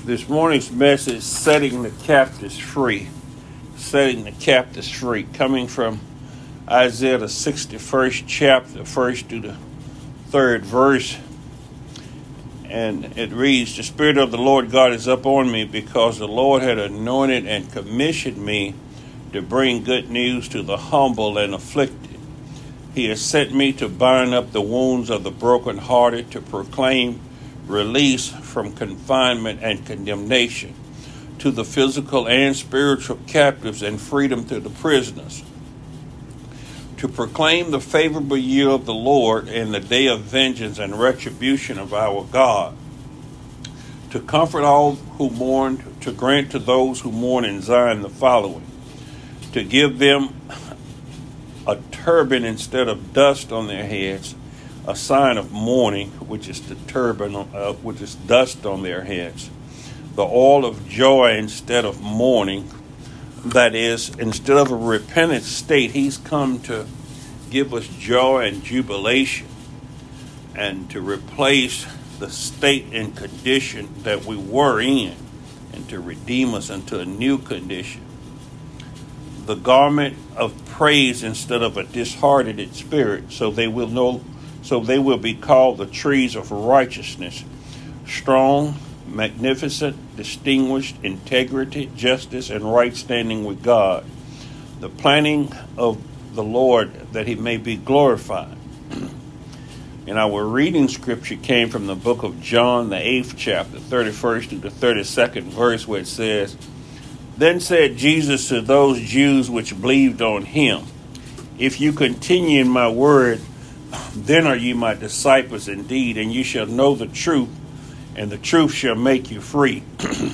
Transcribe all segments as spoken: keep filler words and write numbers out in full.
This morning's message, Setting the Captives Free. Setting the Captives Free, coming from Isaiah, the sixty-first chapter, first to the third verse. And it reads, "The Spirit of the Lord God is upon me, because the Lord had anointed and commissioned me to bring good news to the humble and afflicted. He has sent me to bind up the wounds of the brokenhearted, to proclaim release from confinement and condemnation to the physical and spiritual captives, and freedom to the prisoners, to proclaim the favorable year of the Lord and the day of vengeance and retribution of our God, to comfort all who mourn, to grant to those who mourn in Zion the following, to give them a turban instead of dust on their heads, a sign of mourning, which is the turban, uh, which is dust on their heads, the oil of joy instead of mourning." That is, instead of a repentant state, he's come to give us joy and jubilation, and to replace the state and condition that we were in, and to redeem us into a new condition. The garment of praise instead of a disheartened spirit, so they will know So they will be called the trees of righteousness, strong, magnificent, distinguished, integrity, justice, and right standing with God, the planting of the Lord, that he may be glorified. And our reading scripture came from the book of John, the eighth chapter, thirty-first to the thirty-second verse, where it says, "Then said Jesus to those Jews which believed on him, If you continue in my word, then are you my disciples indeed, and you shall know the truth, and the truth shall make you free."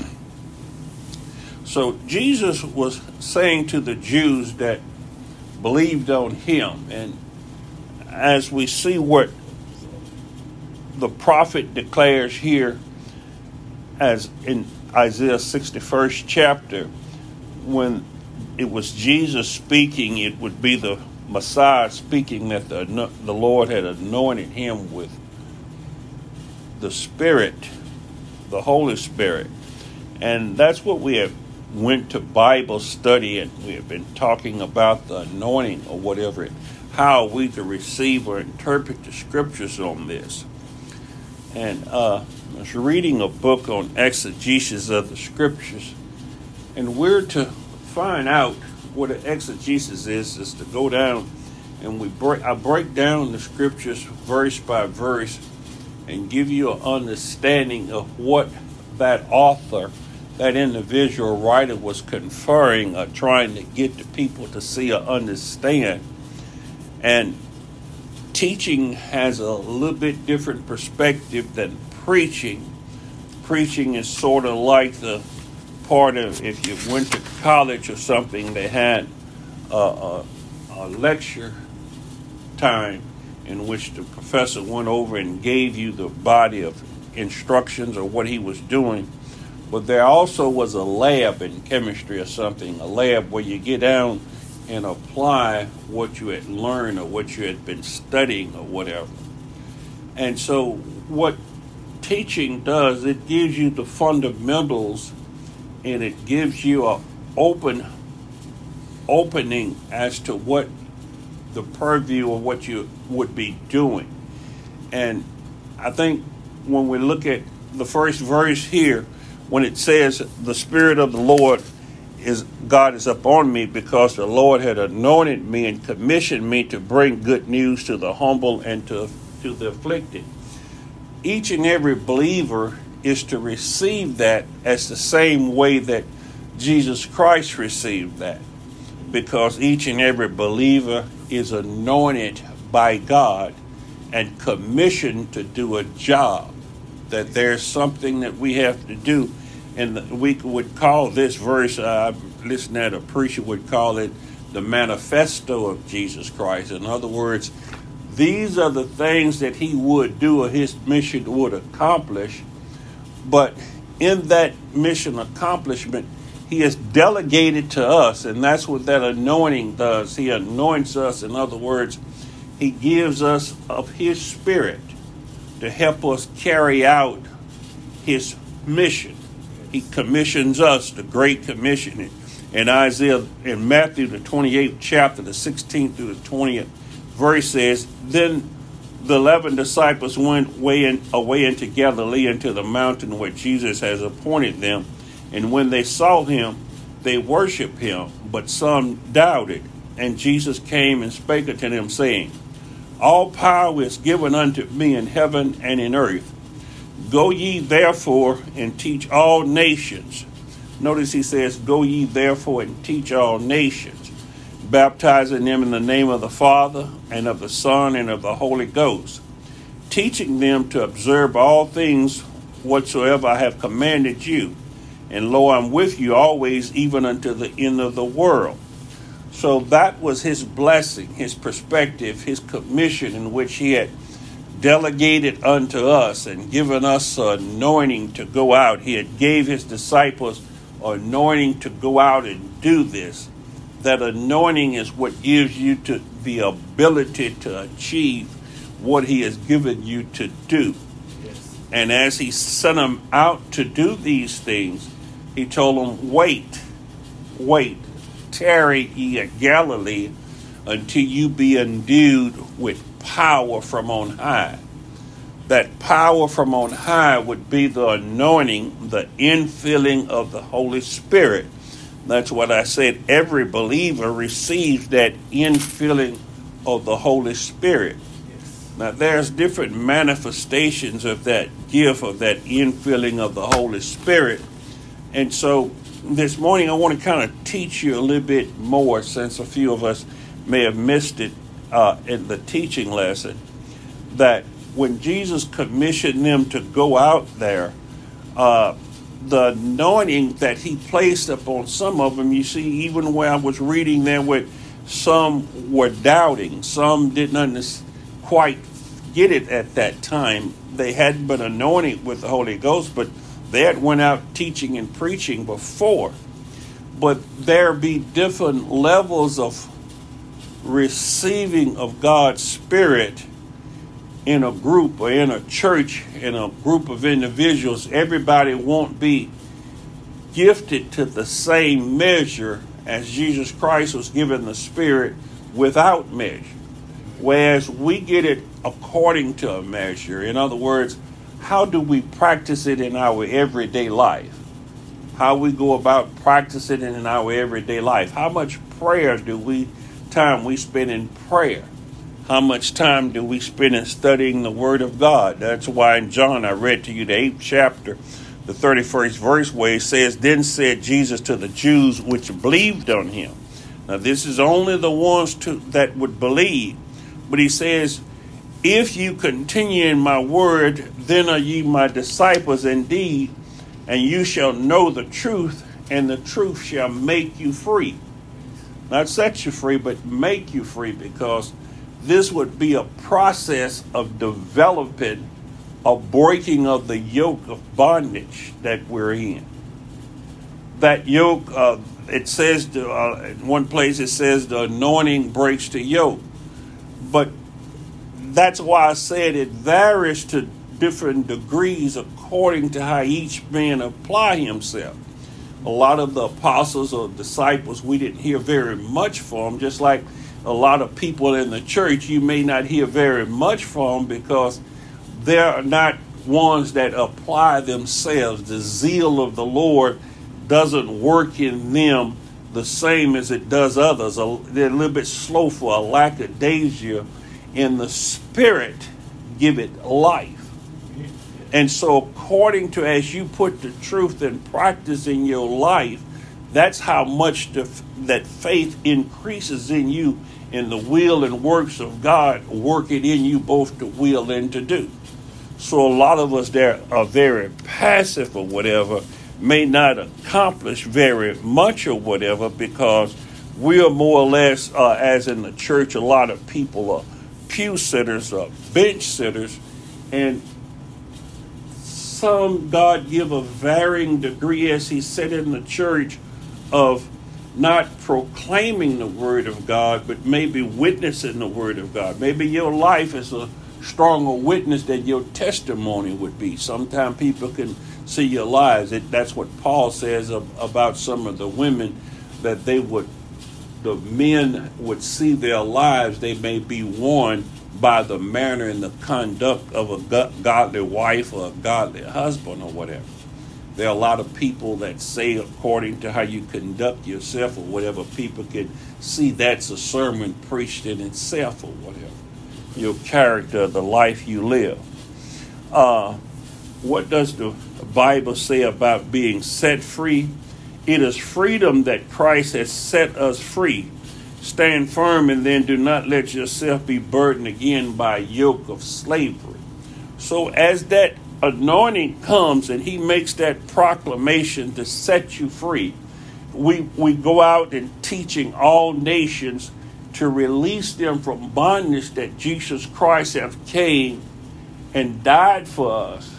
So Jesus was saying to the Jews that believed on him, and as we see what the prophet declares here, as in Isaiah sixty-first chapter, when it was Jesus speaking, it would be the Messiah speaking, that the, the Lord had anointed him with the Spirit, the Holy Spirit. And that's what we have went to Bible study, and we have been talking about the anointing or whatever, how we to receive or interpret the scriptures on this. And uh, I was reading a book on exegesis of the scriptures, and we're to find out what an exegesis is, is to go down and we break, I break down the scriptures verse by verse and give you an understanding of what that author, that individual writer was conferring or trying to get the people to see or understand. And teaching has a little bit different perspective than preaching. Preaching is sort of like the part of, if you went to college or something, they had a, a, a lecture time in which the professor went over and gave you the body of instructions or what he was doing. But there also was a lab in chemistry or something, a lab where you get down and apply what you had learned or what you had been studying or whatever. And so what teaching does, it gives you the fundamentals, and it gives you a open opening as to what the purview of what you would be doing. And I think when we look at the first verse here, when it says, "The Spirit of the Lord is God is upon me, because the Lord had anointed me and commissioned me to bring good news to the humble and to, to the afflicted." Each and every believer is to receive that as the same way that Jesus Christ received that, because each and every believer is anointed by God and commissioned to do a job, that there's something that we have to do. And we would call this verse, uh, listening at a preacher would call it the manifesto of Jesus Christ. In other words, these are the things that he would do or his mission would accomplish. But in that mission accomplishment, he has delegated to us, and that's what that anointing does. He anoints us. In other words, he gives us of his Spirit to help us carry out his mission. he commissions us, the Great Commission. In Isaiah, in Matthew, the twenty-eighth chapter, the sixteenth through the twentieth verse says, then the eleven disciples went away, in, away into Galilee, into the mountain where Jesus has appointed them. And when they saw him, they worshipped him, but some doubted. And Jesus came and spake unto them, saying, all power is given unto me in heaven and in earth. Go ye therefore and teach all nations. Notice he says, go ye therefore and teach all nations, baptizing them in the name of the Father and of the Son and of the Holy Ghost, teaching them to observe all things whatsoever I have commanded you. And lo, I'm with you always, even unto the end of the world. So that was his blessing, his perspective, his commission in which he had delegated unto us and given us anointing to go out. He had gave his disciples anointing to go out and do this. That anointing is what gives you to the ability to achieve what he has given you to do. Yes. And as he sent them out to do these things, he told them, wait, wait, tarry ye at Galilee until you be endued with power from on high. That power from on high would be the anointing, the infilling of the Holy Spirit. That's what I said. Every believer receives that infilling of the Holy Spirit. Yes. Now, there's different manifestations of that gift, of that infilling of the Holy Spirit. And so this morning I want to kind of teach you a little bit more, since a few of us may have missed it uh, in the teaching lesson, that when Jesus commissioned them to go out there, uh, the anointing that he placed upon some of them, you see, even where I was reading there, where some were doubting, some didn't quite get it at that time. They hadn't been anointed with the Holy Ghost, but they had went out teaching and preaching before. But there be different levels of receiving of God's Spirit in a group or in a church, in a group of individuals. Everybody won't be gifted to the same measure as Jesus Christ was given the Spirit without measure. Whereas we get it according to a measure. In other words, how do we practice it in our everyday life? How we go about practicing it in our everyday life? How much prayer do we, time we spend in prayer? How much time do we spend in studying the Word of God? That's why in John, I read to you the eighth chapter, the thirty-first verse, where it says, then said Jesus to the Jews which believed on him. Now, this is only the ones to, that would believe. But he says, if you continue in my word, then are ye my disciples indeed, and you shall know the truth, and the truth shall make you free. Not set you free, but make you free, because this would be a process of developing a breaking of the yoke of bondage that we're in. That yoke, uh, it says, uh, in one place it says the anointing breaks the yoke. But that's why I said it varies to different degrees according to how each man apply himself. A lot of the apostles or disciples, we didn't hear very much from, just like a lot of people in the church, you may not hear very much from, because they're not ones that apply themselves. The zeal of the Lord doesn't work in them the same as it does others. They're a little bit slow for a lackadaisia in the Spirit, give it life. And so according to as you put the truth in practice in your life, that's how much the, that faith increases in you, in the will and works of God, working in you both to will and to do. So a lot of us that are very passive or whatever may not accomplish very much or whatever, because we are more or less, uh, as in the church, a lot of people are pew sitters or bench sitters, and some God give a varying degree, as he said in the church, of not proclaiming the word of God, but maybe witnessing the word of God. Maybe your life is a strong a witness that your testimony would be. Sometimes people can see your lives. It, that's what Paul says of, about some of the women, that they would, the men would see their lives. They may be warned by the manner and the conduct of a godly wife or a godly husband or whatever. There are a lot of people that say, according to how you conduct yourself or whatever, people can see that's a sermon preached in itself or whatever. Your character, the life you live. Uh, what does the Bible say about being set free? It is freedom that Christ has set us free. Stand firm and then do not let yourself be burdened again by a yoke of slavery. So as that anointing comes and he makes that proclamation to set you free, we we go out and teaching all nations to release them from bondage, that Jesus Christ have came and died for us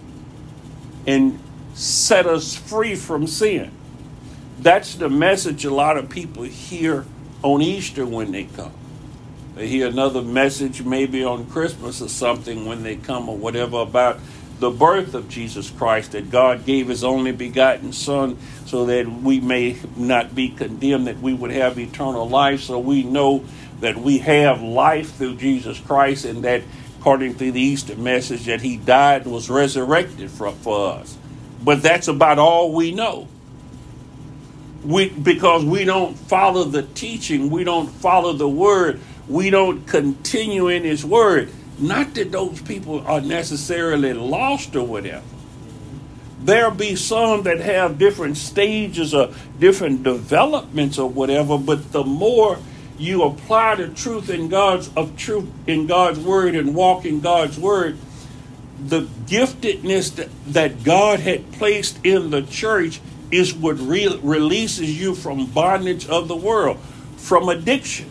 and set us free from sin. That's the message a lot of people hear on Easter when they come. They hear another message maybe on Christmas or something when they come or whatever about the birth of Jesus Christ, that God gave his only begotten Son so that we may not be condemned, that we would have eternal life. So we know that we have life through Jesus Christ, and that according to the Easter message that he died and was resurrected for, for us. But that's about all we know. We, because we don't follow the teaching, we don't follow the word, we don't continue in his word. Not that those people are necessarily lost or whatever. There'll be some that have different stages or different developments or whatever, but the more you apply the truth in God's of truth in God's word and walk in God's word, the giftedness that, that God had placed in the church is what re- releases you from bondage of the world, from addictions.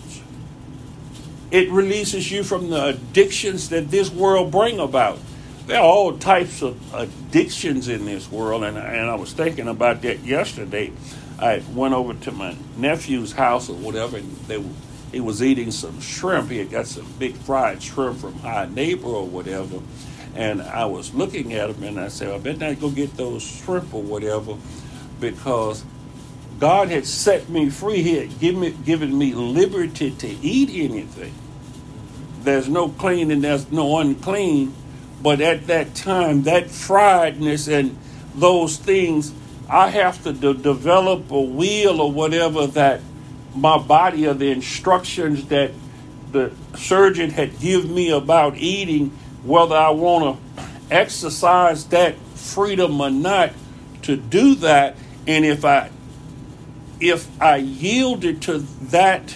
It releases you from the addictions that this world bring about. There are all types of addictions in this world, and, and I was thinking about that yesterday. I went over to my nephew's house or whatever, and they, he was eating some shrimp. He had got some big fried shrimp from High Neighbor or whatever, and I was looking at him, and I said, I better not go get those shrimp or whatever, because God had set me free. He had given me, given me liberty to eat anything. There's no clean and there's no unclean. But at that time, that friedness and those things, I have to de- develop a will or whatever that my body, or the instructions that the surgeon had given me about eating, whether I want to exercise that freedom or not to do that. And if I if I yielded to that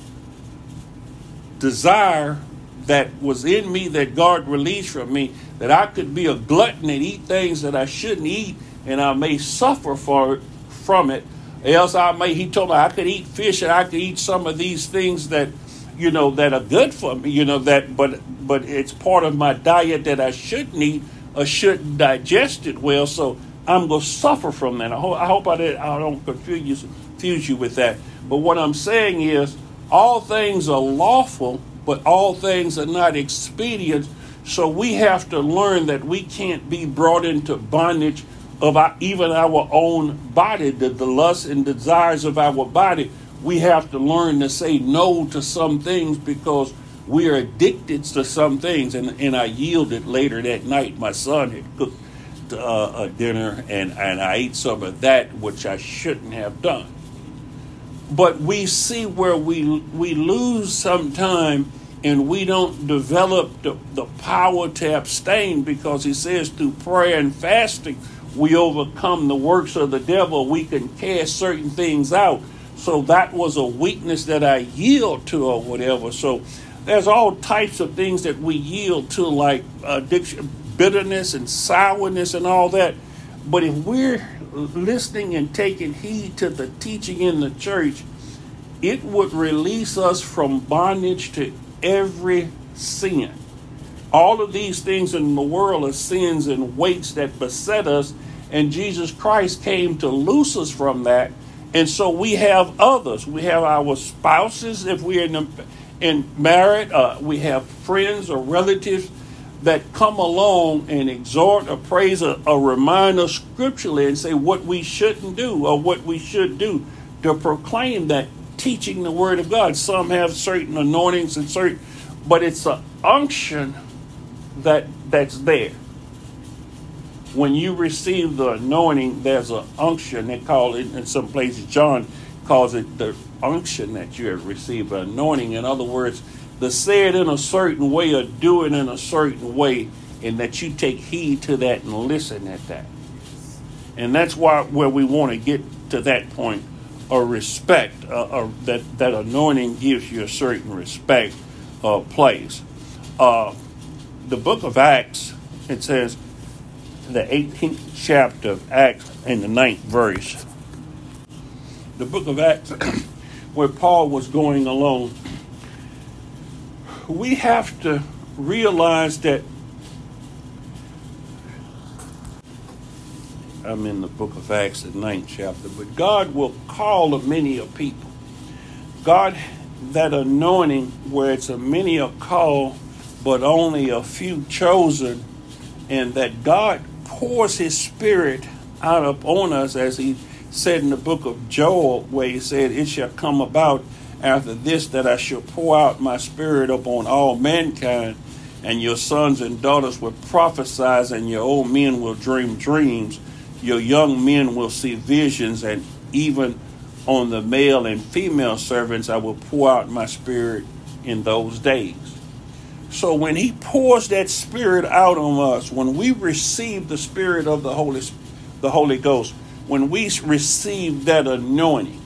desire that was in me, that God released from me, that I could be a glutton and eat things that I shouldn't eat, and I may suffer for it, from it. Else I may, he told me I could eat fish and I could eat some of these things that, you know, that are good for me, you know, that, but but it's part of my diet that I shouldn't eat or shouldn't digest it well. So I'm going to suffer from that. I hope I, hope I, did, I don't confuse you, confuse you with that. But what I'm saying is, all things are lawful, but all things are not expedient. So we have to learn that we can't be brought into bondage of our, even our own body, the, the lusts and desires of our body. We have to learn to say no to some things because we are addicted to some things. And, and I yielded later that night. My son had cooked uh, a dinner, and, and I ate some of that, which I shouldn't have done. But we see where we we lose some time, and we don't develop the, the power to abstain, because he says through prayer and fasting we overcome the works of the devil. We can cast certain things out. So that was a weakness that I yield to or whatever. So there's all types of things that we yield to, like addiction, bitterness and sourness and all that. But if we're listening and taking heed to the teaching in the church, it would release us from bondage to every sin. All of these things in the world are sins and weights that beset us, and Jesus Christ came to loose us from that. And so we have others. We have our spouses, if we're in the, and married, uh, we have friends or relatives that come along and exhort or praise or, or remind us scripturally and say what we shouldn't do or what we should do to proclaim that, teaching the word of God. Some have certain anointings and certain, but it's an unction that that's there. When you receive the anointing, there's an unction. They call it in some places, John calls it the unction that you have received, an anointing. In other words, to say it in a certain way or do it in a certain way, and that you take heed to that and listen at that. And that's why where we want to get to that point of respect, uh, uh, that, that anointing gives you a certain respect uh, place. Uh, the book of Acts, it says, the eighteenth chapter of Acts and the ninth verse. The book of Acts, where Paul was going along, we have to realize that I'm in the book of Acts, the ninth chapter, but God will call a many a people. God, that anointing where it's a many a call, but only a few chosen, and that God pours his spirit out upon us, as he said in the book of Joel, where he said, it shall come about after this that I shall pour out my spirit upon all mankind, and your sons and daughters will prophesy, and your old men will dream dreams, your young men will see visions, and even on the male and female servants I will pour out my spirit in those days. So when he pours that spirit out on us, when we receive the spirit of the Holy, the Holy Ghost, when we receive that anointing,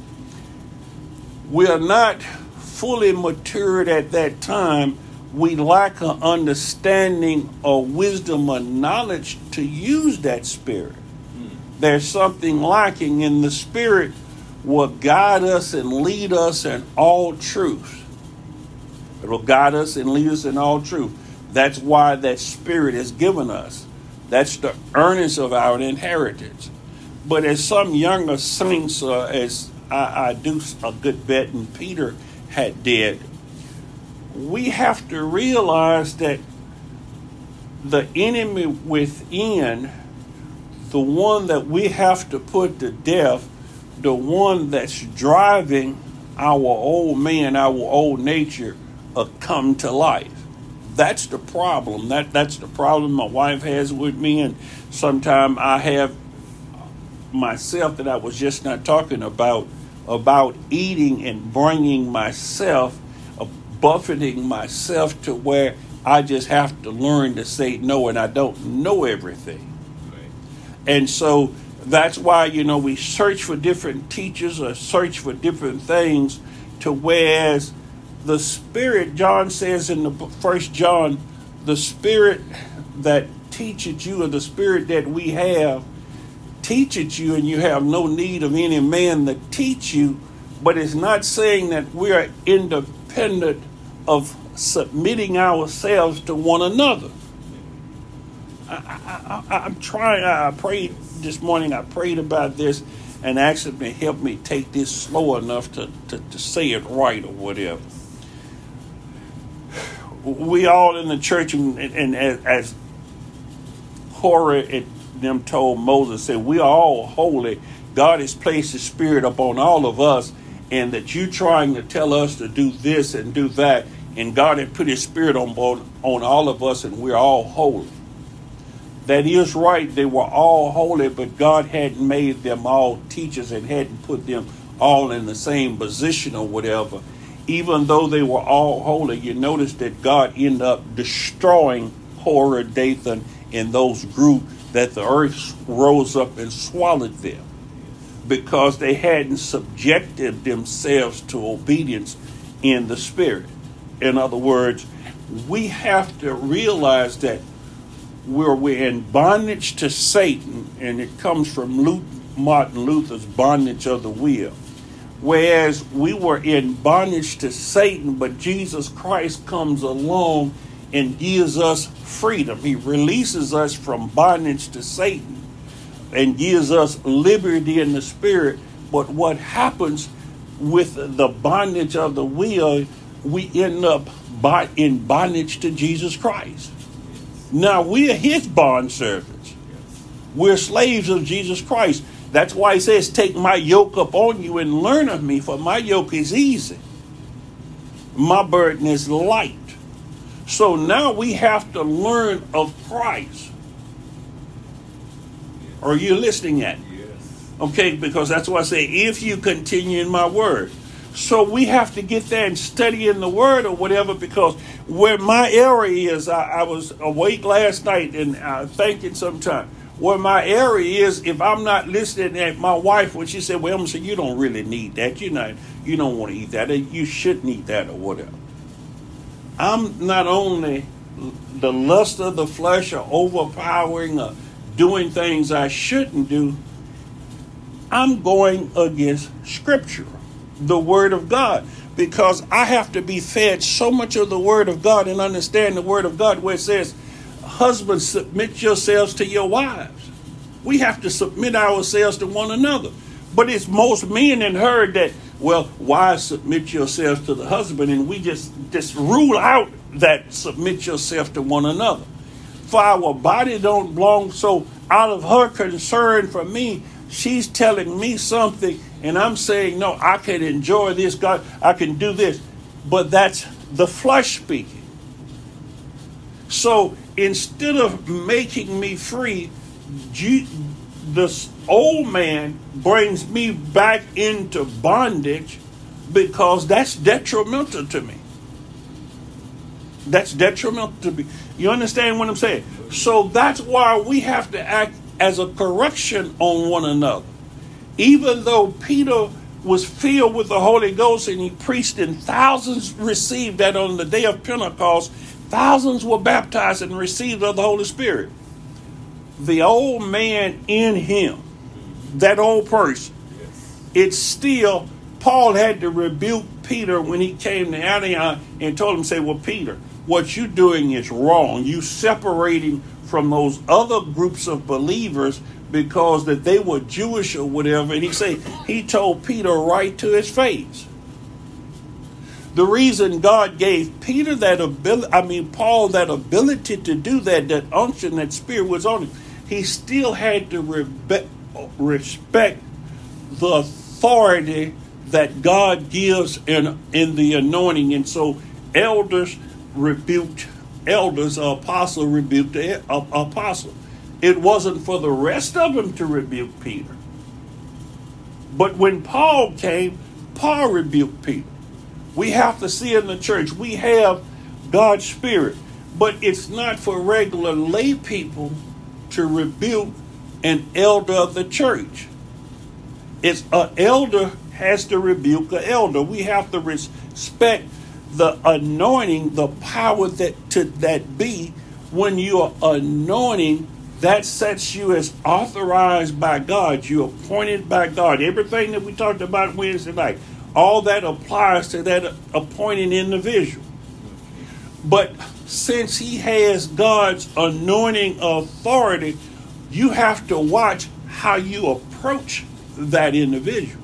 we are not fully matured at that time. We lack an understanding or wisdom or knowledge to use that spirit. Mm. There's something lacking, in the spirit will guide us and lead us in all truth. It will guide us and lead us in all truth. That's why that spirit is given us. That's the earnest of our inheritance. But as some younger saints, uh, as I, I do a good bet, and Peter had did, we have to realize that the enemy within, the one that we have to put to death, the one that's driving our old man, our old nature, uh, come to life. That's the problem. That that's the problem my wife has with me, and sometimes I have myself, that I was just not talking about, about eating and bringing myself, uh, buffeting myself to where I just have to learn to say no, and I don't know everything. Right. And so that's why, you know, we search for different teachers or search for different things, to whereas the Spirit, John says in the First John, the Spirit that teaches you, or the Spirit that we have, teaches you, and you have no need of any man to teach you. But it's not saying that we are independent of submitting ourselves to one another. I, I, I, I'm trying, I prayed this morning, I prayed about this and asked him to help me take this slow enough to, to, to say it right or whatever. We all in the church, and, and as, as Korah and them told Moses, said, we are all holy. God has placed his spirit upon all of us, and that you trying to tell us to do this and do that, and God had put his spirit on board, on all of us, and we're all holy. That is right, they were all holy, but God hadn't made them all teachers and hadn't put them all in the same position or whatever. Even though they were all holy, you notice that God ended up destroying Korah, Dathan, and those group, that the earth rose up and swallowed them, because they hadn't subjected themselves to obedience in the spirit. In other words, we have to realize that we're, we're in bondage to Satan, and it comes from Luke, Martin Luther's bondage of the will. Whereas we were in bondage to Satan, but Jesus Christ comes along and gives us freedom. He releases us from bondage to Satan and gives us liberty in the spirit. But what happens with the bondage of the will, we end up in bondage to Jesus Christ. Now we are his bond servants. We're slaves of Jesus Christ. That's why he says, take my yoke upon you and learn of me, for my yoke is easy. My burden is light. So now we have to learn of Christ. Are you listening at? Yes. Okay, because that's why I say, if you continue in my word. So we have to get there and study in the word or whatever, because where my area is, I, I was awake last night and uh, thinking sometime, where my area is, if I'm not listening at my wife when she said, well, I'm saying, you don't really need that. You're not, you don't want to eat that. You shouldn't eat that or whatever. I'm not only the lust of the flesh or overpowering or doing things I shouldn't do, I'm going against Scripture, the Word of God, because I have to be fed so much of the Word of God and understand the Word of God where it says, husbands, submit yourselves to your wives. We have to submit ourselves to one another. But it's most men and heard that, well, wives, submit yourselves to the husband, and we just, just rule out that submit yourself to one another. For our body don't belong, so out of her concern for me, she's telling me something, and I'm saying, no, I can enjoy this, God, I can do this. But that's the flesh speaking. So instead of making me free, this old man brings me back into bondage, because that's detrimental to me. That's detrimental to me. You understand what I'm saying? So that's why we have to act as a correction on one another. Even though Peter was filled with the Holy Ghost and he preached and thousands received that on the day of Pentecost, thousands were baptized and received of the Holy Spirit. The old man in him, that old person, it's still, Paul had to rebuke Peter when he came to Antioch and told him, say, well, Peter, what you're doing is wrong. You separating from those other groups of believers because that they were Jewish or whatever. And he said, he told Peter right to his face. The reason God gave Peter that ability, I mean, Paul that ability to do that, that unction, that spirit was on him, he still had to rebe- respect the authority that God gives in, in the anointing. And so elders rebuked elders, or apostle rebuked the apostle. It wasn't for the rest of them to rebuke Peter. But when Paul came, Paul rebuked Peter. We have to see in the church, we have God's Spirit, but it's not for regular lay people to rebuke an elder of the church. It's an elder has to rebuke an elder. We have to respect the anointing, the power that to that be when you are anointing. That sets you as authorized by God. You're appointed by God. Everything that we talked about Wednesday night, all that applies to that appointed individual. But since he has God's anointing authority, you have to watch how you approach that individual.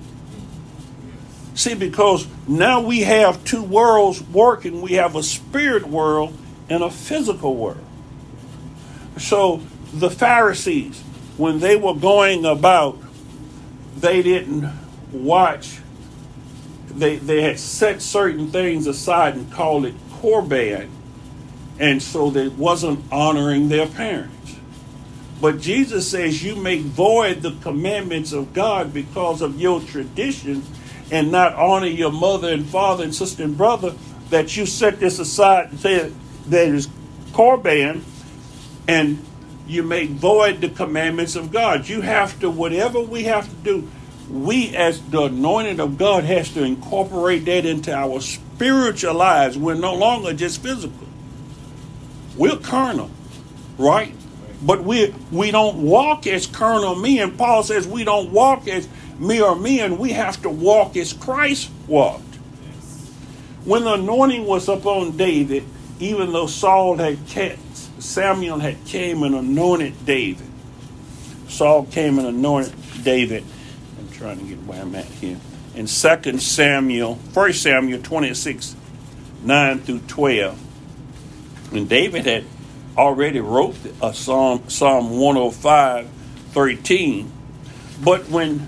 See, because now we have two worlds working. We have a spirit world and a physical world. So the Pharisees, when they were going about, they didn't watch. They, they had set certain things aside and called it korban. And so they wasn't honoring their parents. But Jesus says you make void the commandments of God because of your tradition and not honor your mother and father and sister and brother, that you set this aside and say that is korban, and you make void the commandments of God. You have to, whatever we have to do, we as the anointed of God has to incorporate that into our spiritual lives. We're no longer just physical. We're carnal, right? But we we don't walk as carnal men. Paul says we don't walk as mere men. We have to walk as Christ walked. When the anointing was upon David, even though Saul had kept, Samuel had came and anointed David. Saul came and anointed David. I'm trying to get where I'm at here. In Second Samuel, First Samuel twenty-six nine through twelve. And David had already wrote a Psalm, Psalm one oh five, thirteen. But when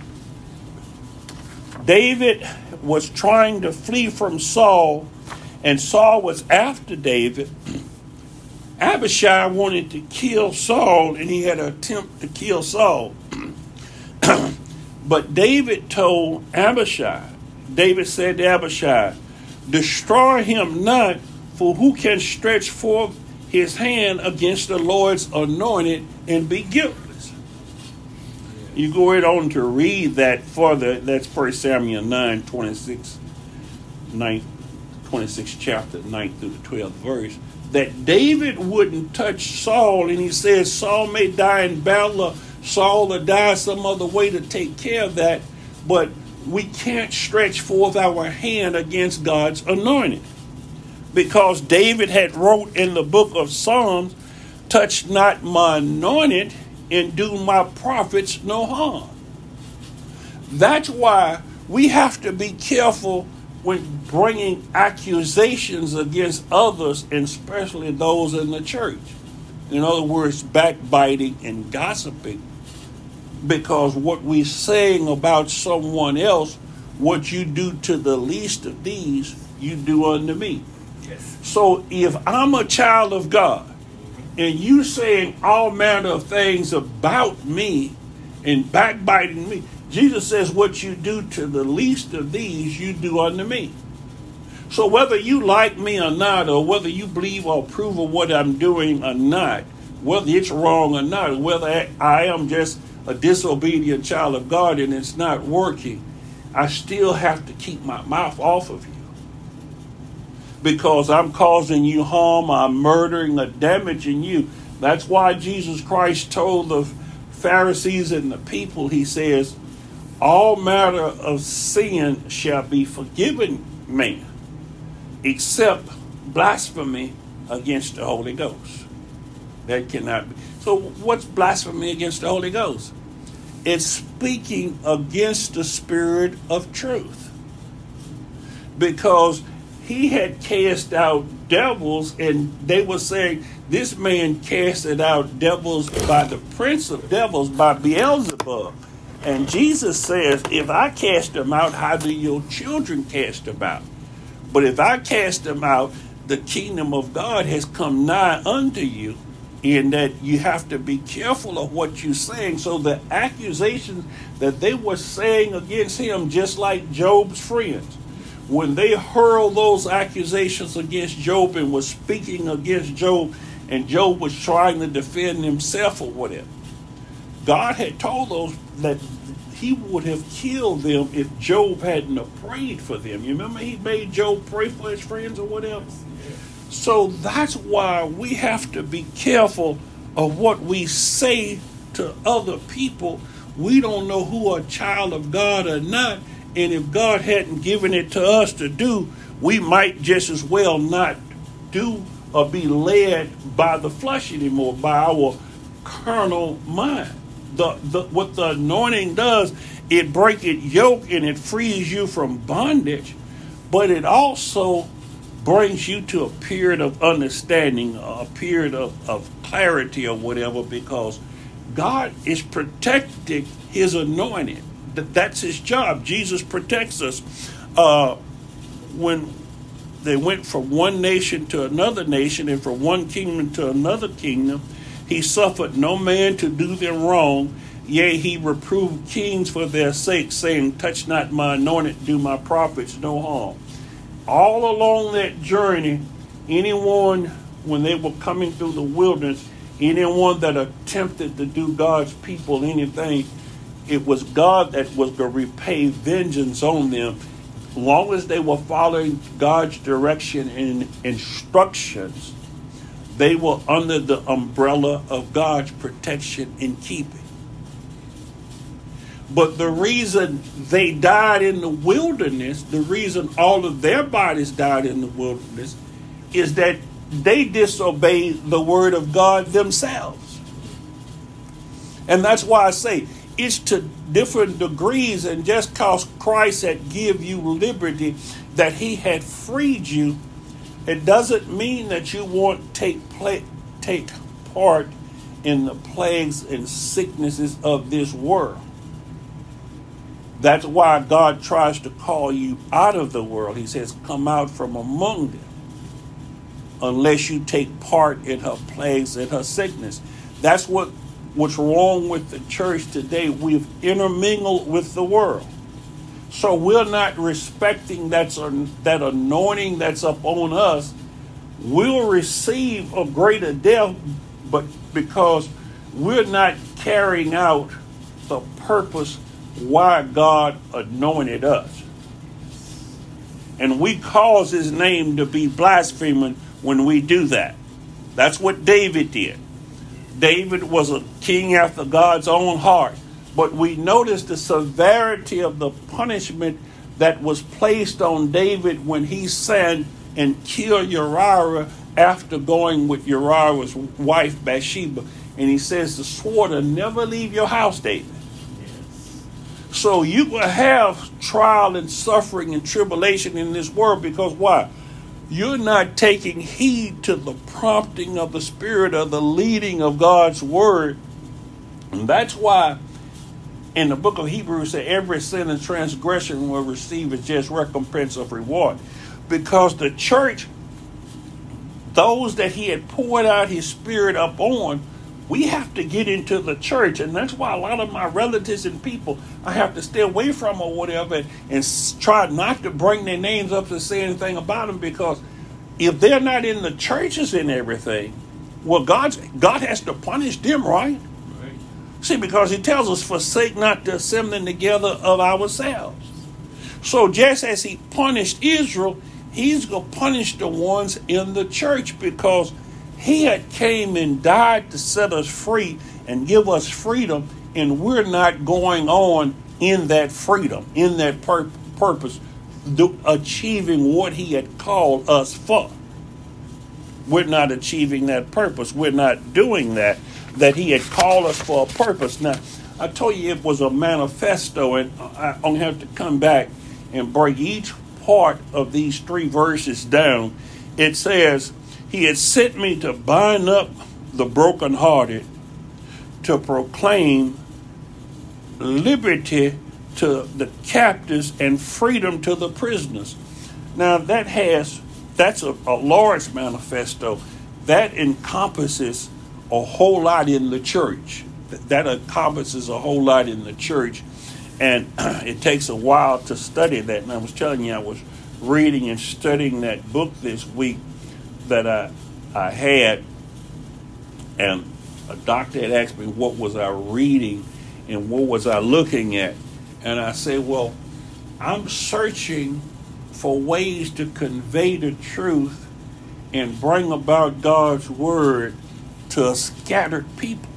David was trying to flee from Saul, and Saul was after David, Abishai wanted to kill Saul, and he had an attempt to kill Saul. But David told Abishai, David said to Abishai, destroy him not, for who can stretch forth his hand against the Lord's anointed and be guiltless? You go right on to read that further. That's First Samuel nine, twenty-six, ninth, twenty-sixth chapter, ninth through the twelfth verse. That David wouldn't touch Saul, and he says Saul may die in battle, or Saul will die some other way to take care of that, but we can't stretch forth our hand against God's anointed. Because David had wrote in the book of Psalms, touch not my anointed and do my prophets no harm. That's why we have to be careful when bringing accusations against others, and especially those in the church. In other words, backbiting and gossiping. Because what we're saying about someone else, what you do to the least of these, you do unto me. Yes. So if I'm a child of God, and you saying all manner of things about me and backbiting me, Jesus says what you do to the least of these, you do unto me. So whether you like me or not, or whether you believe or approve of what I'm doing or not, whether it's wrong or not, whether I am just a disobedient child of God and it's not working, I still have to keep my mouth off of you. Because I'm causing you harm, I'm murdering or damaging you. That's why Jesus Christ told the Pharisees and the people, he says, all matter of sin shall be forgiven man, except blasphemy against the Holy Ghost. That cannot be. So what's blasphemy against the Holy Ghost? It's speaking against the spirit of truth. Because he had cast out devils, and they were saying, this man casted out devils by the prince of devils, by Beelzebub. And Jesus says, if I cast them out, how do your children cast them out? But if I cast them out, the kingdom of God has come nigh unto you, in that you have to be careful of what you're saying. So the accusations that they were saying against him, just like Job's friends, when they hurled those accusations against Job and was speaking against Job, and Job was trying to defend himself or whatever, God had told those that he would have killed them if Job hadn't have prayed for them. You remember he made Job pray for his friends or whatever? So that's why we have to be careful of what we say to other people. We don't know who are a child of God or not. And if God hadn't given it to us to do, we might just as well not do or be led by the flesh anymore, by our carnal mind. The, the what the anointing does, it breaks it yoke and it frees you from bondage, but it also brings you to a period of understanding, a period of, of clarity or whatever, because God is protecting his anointed. That's his job. Jesus protects us. Uh, when they went from one nation to another nation and from one kingdom to another kingdom, he suffered no man to do them wrong. Yea, he reproved kings for their sake, saying, touch not my anointed, do my prophets no harm. All along that journey, anyone, when they were coming through the wilderness, anyone that attempted to do God's people anything, it was God that was going to repay vengeance on them. As long as they were following God's direction and instructions, they were under the umbrella of God's protection and keeping. But the reason they died in the wilderness, the reason all of their bodies died in the wilderness, is that they disobeyed the word of God themselves. And that's why I say it's to different degrees, and just because Christ had give you liberty, that he had freed you, It doesn't mean that you won't take play, take part in the plagues and sicknesses of this world. That's why God tries to call you out of the world. He says, come out from among them, unless you take part in her plagues and her sickness. That's what what's wrong with the church today. We've intermingled with the world. So we're not respecting that's a, that anointing that's up on us. We'll receive a greater death, but because we're not carrying out the purpose why God anointed us. And we cause his name to be blasphemed when we do that. That's what David did. David was a king after God's own heart. But we notice the severity of the punishment that was placed on David when he sent and killed Uriah after going with Uriah's wife Bathsheba. And he says, the sword will never leave your house, David. Yes. So you will have trial and suffering and tribulation in this world because why? You're not taking heed to the prompting of the Spirit or the leading of God's word. And that's why in the book of Hebrews, say every sin and transgression will receive its just recompense of reward. Because the church, those that he had poured out his Spirit up on, we have to get into the church. And that's why a lot of my relatives and people, I have to stay away from or whatever and, and try not to bring their names up to say anything about them. Because if they're not in the churches and everything, well, God's, God has to punish them, right? See, because he tells us, forsake not the assembling together of ourselves. So just as he punished Israel, he's going to punish the ones in the church because he had came and died to set us free and give us freedom. And we're not going on in that freedom, in that pur- purpose, do, achieving what he had called us for. We're not achieving that purpose. We're not doing that. That he had called us for a purpose. Now, I told you it was a manifesto, and I only have to come back and break each part of these three verses down. It says, he had sent me to bind up the brokenhearted, to proclaim liberty to the captives and freedom to the prisoners. Now, that has, that's a, a large manifesto. That encompasses a whole lot in the church. That encompasses a whole lot in the church. And it takes a while to study that. And I was telling you, I was reading and studying that book this week that I, I had. And a doctor had asked me, what was I reading and what was I looking at? And I said, well, I'm searching for ways to convey the truth and bring about God's word to a scattered people.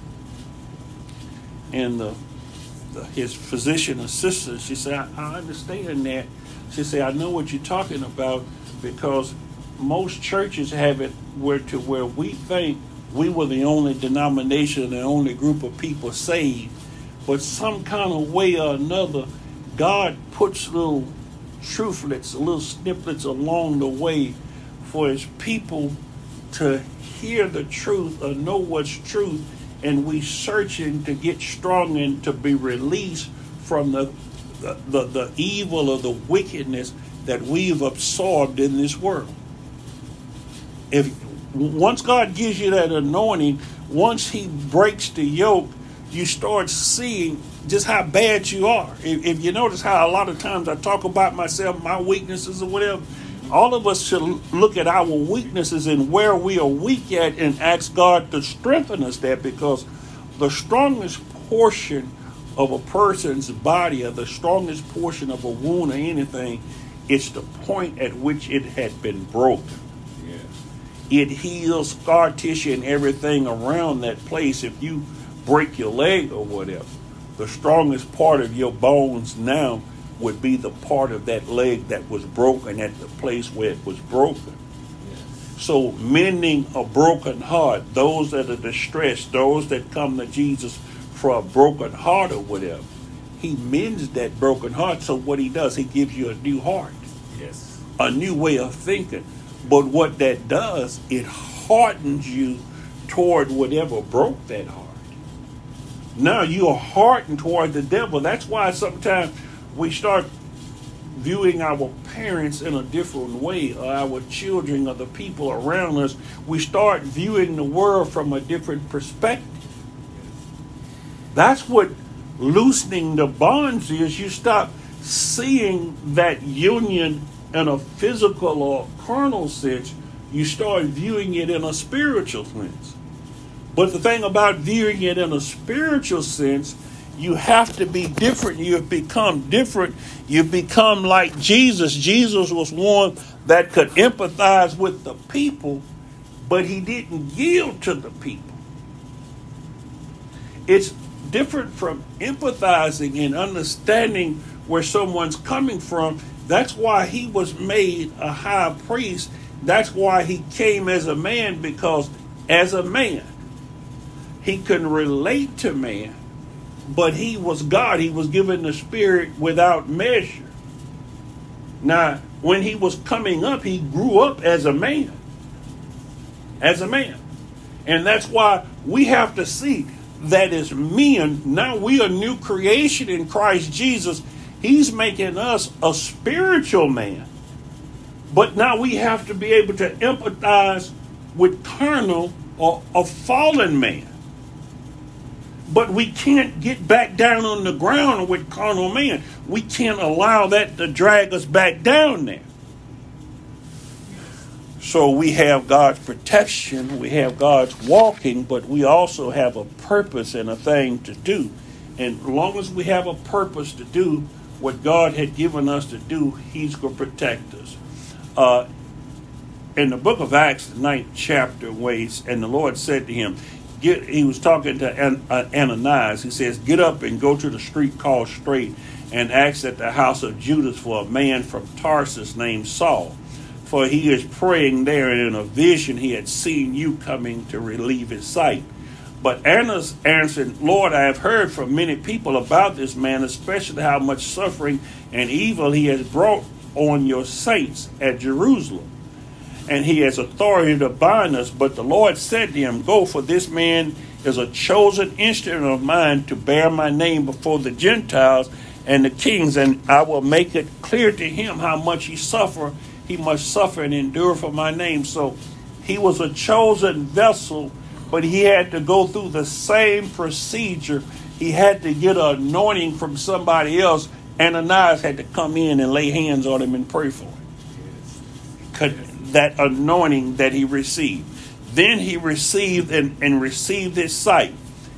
And the, the his physician assistant, she said, I, I understand that. She said, I know what you're talking about because most churches have it where to where we think we were the only denomination, the only group of people saved. But some kind of way or another, God puts little truthlets, little snippets along the way for his people to hear the truth or know what's truth, and we searching to get strong and to be released from the the, the the evil or the wickedness that we've absorbed in this world. If once God gives you that anointing, once he breaks the yoke, you start seeing just how bad you are. If, if you notice how a lot of times I talk about myself, my weaknesses or whatever, all of us should look at our weaknesses and where we are weak at and ask God to strengthen us there, because the strongest portion of a person's body or the strongest portion of a wound or anything, it's the point at which it had been broken. Yeah. It heals scar tissue and everything around that place. If you break your leg or whatever, the strongest part of your bones now would be the part of that leg that was broken at the place where it was broken. Yes. So mending a broken heart, those that are distressed, those that come to Jesus for a broken heart or whatever, he mends that broken heart. So what he does, he gives you a new heart. Yes. A new way of thinking, But what that does, it hardens you toward whatever broke that heart. Now you are hardened toward the devil. That's why sometimes we start viewing our parents in a different way, or our children, or the people around us. We start viewing the world from a different perspective. That's what loosening the bonds is. You stop seeing that union in a physical or carnal sense. You start viewing it in a spiritual sense. But the thing about viewing it in a spiritual sense, you have to be different. You've become different. You've become like Jesus. Jesus was one that could empathize with the people, but he didn't yield to the people. It's different from empathizing and understanding where someone's coming from. That's why he was made a high priest. That's why he came as a man, because as a man, he can relate to man, but he was God. He was given the Spirit without measure. Now, when he was coming up, he grew up as a man. As a man. And that's why we have to see that as men, now we are new creation in Christ Jesus. He's making us a spiritual man. But now we have to be able to empathize with carnal or a fallen man. But we can't get back down on the ground with carnal man. We can't allow that to drag us back down there. So we have God's protection, we have God's walking, but we also have a purpose and a thing to do. And as long as we have a purpose to do what God had given us to do, he's going to protect us. Uh, in the book of Acts, the ninth chapter, ways, and the Lord said to him, Get, he was talking to An, uh, Ananias. He says, get up and go to the street called Straight and ask at the house of Judas for a man from Tarsus named Saul. For he is praying there, and in a vision he had seen you coming to relieve his sight. But Annas answered, Lord, I have heard from many people about this man, especially how much suffering and evil he has brought on your saints at Jerusalem. And he has authority to bind us. But the Lord said to him, go, for this man is a chosen instrument of mine to bear my name before the Gentiles and the kings, and I will make it clear to him how much he suffer. He must suffer and endure for my name. So he was a chosen vessel, but he had to go through the same procedure. He had to get an anointing from somebody else. Ananias had to come in and lay hands on him and pray for him. Could, that anointing that he received. Then he received and, and received his sight.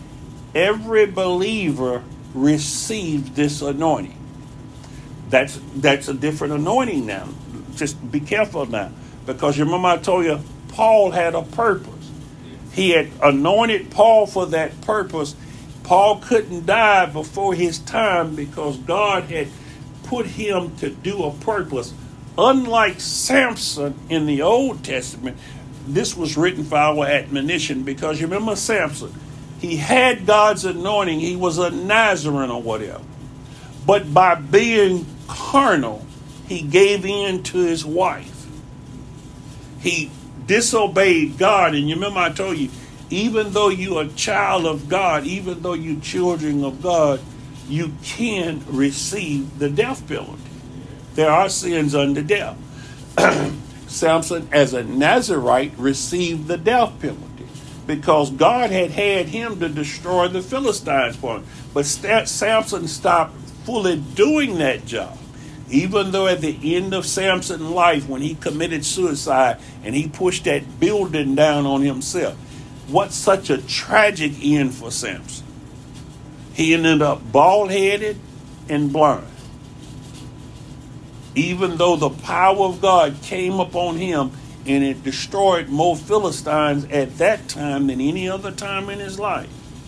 Every believer received this anointing. That's that's a different anointing now. Just be careful now. Because you remember I told you Paul had a purpose. He had anointed Paul for that purpose. Paul couldn't die before his time because God had put him to do a purpose. Unlike Samson in the Old Testament, this was written for our admonition, because you remember Samson, he had God's anointing. He was a Nazarene or whatever. But by being carnal, he gave in to his wife. He disobeyed God. And you remember I told you, even though you're a child of God, even though you're children of God, you can receive the death penalty. There are sins unto death. Samson, as a Nazarite, received the death penalty because God had had him to destroy the Philistines for him. But St- Samson stopped fully doing that job. Even though at the end of Samson's life, when he committed suicide and he pushed that building down on himself, what such a tragic end for Samson. He ended up bald-headed and blind. Even though the power of God came upon him and it destroyed more Philistines at that time than any other time in his life.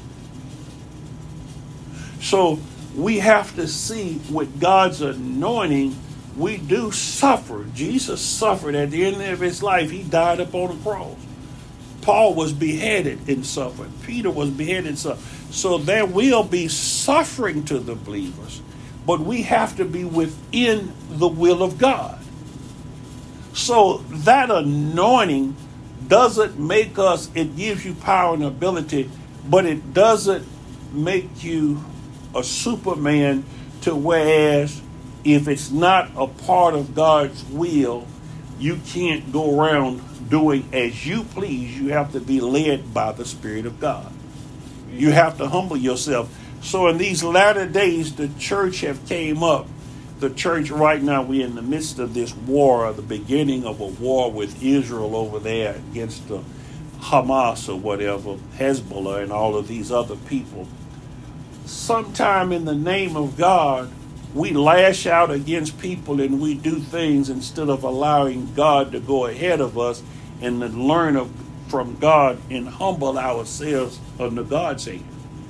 So we have to see with God's anointing, we do suffer. Jesus suffered at the end of his life. He died upon the cross. Paul was beheaded and suffered. Peter was beheaded and suffered. So there will be suffering to the believers. But we have to be within the will of God. So that anointing doesn't make us, it gives you power and ability, but it doesn't make you a Superman, to whereas if it's not a part of God's will, you can't go around doing as you please. You have to be led by the Spirit of God. You have to humble yourself. So in these latter days, the church have came up. The church right now, we're in the midst of this war, or the beginning of a war with Israel over there against the Hamas or whatever, Hezbollah and all of these other people. Sometime in the name of God, we lash out against people and we do things instead of allowing God to go ahead of us and to learn of, from God and humble ourselves under God's hand.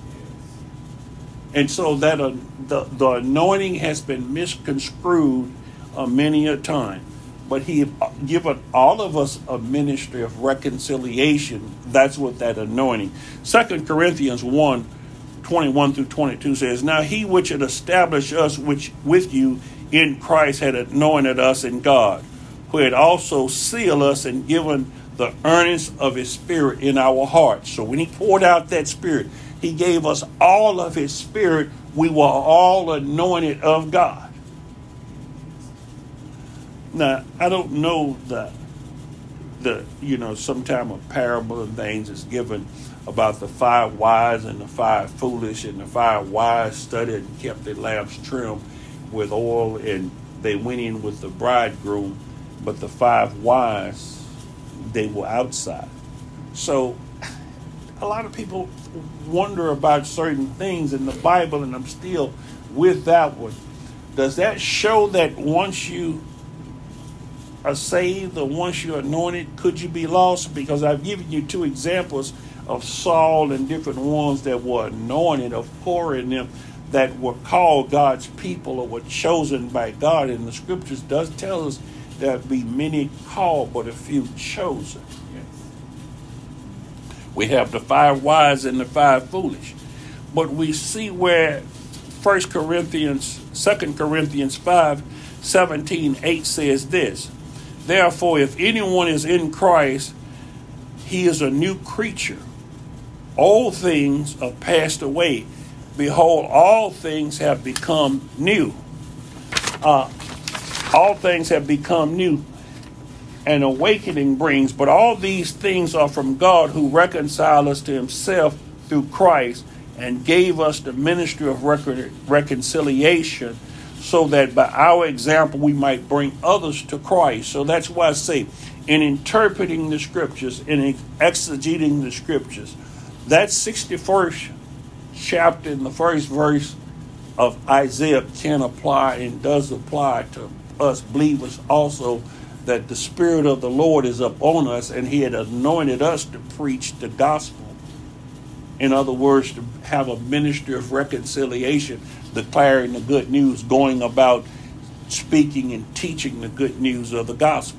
And so that uh, the, the anointing has been misconstrued uh, many a time. But he given all of us a ministry of reconciliation. That's what that anointing. Second Corinthians one, twenty-one through twenty-two says, Now he which had established us which with you in Christ had anointed us in God, who had also sealed us and given the earnest of his Spirit in our hearts. So when he poured out that Spirit, he gave us all of his Spirit. We were all anointed of God. Now, I don't know the, the you know, sometime a parable and things is given about the five wise and the five foolish, and the five wise studied and kept their lamps trimmed with oil, and they went in with the bridegroom, but the five wise, they were outside. So a lot of people wonder about certain things in the Bible, and I'm still with that one. Does that show that once you are saved or once you're anointed, could you be lost? Because I've given you two examples of Saul and different ones that were anointed, of Korah and them, that were called God's people or were chosen by God. And the scriptures does tell us there be many called, but a few chosen. Yes. We have the five wise and the five foolish. But we see where First Corinthians, Second Corinthians five, seventeen, eight says this, Therefore, if anyone is in Christ, he is a new creature. Old things are passed away. Behold, all things have become new. Uh, all things have become new. An awakening brings, but all these things are from God, who reconciled us to himself through Christ and gave us the ministry of recon- reconciliation, so that by our example we might bring others to Christ. So that's why I say, in interpreting the scriptures, in exegeting the scriptures, that sixty-first chapter in the first verse of Isaiah can apply and does apply to us believers also, that the Spirit of the Lord is upon us and he had anointed us to preach the gospel. In other words, to have a ministry of reconciliation, declaring the good news, going about speaking and teaching the good news of the gospel.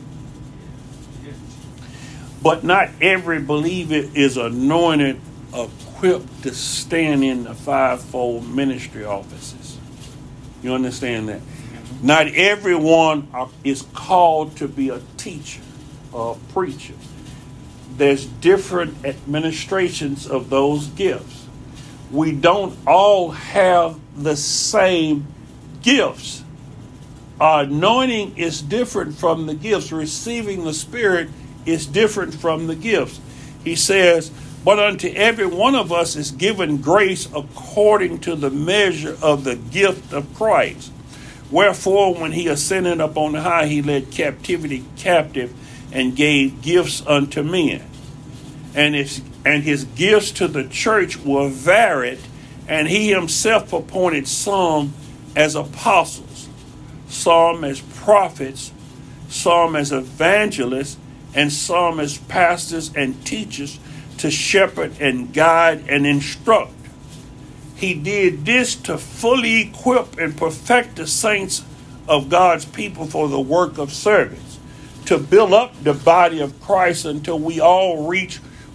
But not every believer is anointed, equipped to stand in the fivefold ministry offices. You understand that? Not everyone is called to be a teacher or a preacher. There's different administrations of those gifts. We don't all have the same gifts. Our anointing is different from the gifts. Receiving the Spirit is different from the gifts. He says, but unto every one of us is given grace according to the measure of the gift of Christ. Wherefore, when he ascended up on high, he led captivity captive and gave gifts unto men. And his, and his gifts to the church were varied, and he himself appointed some as apostles, some as prophets, some as evangelists, and some as pastors and teachers, to shepherd and guide and instruct. He did this to fully equip and perfect the saints of God's people for the work of service, to build up the body of Christ until we all reach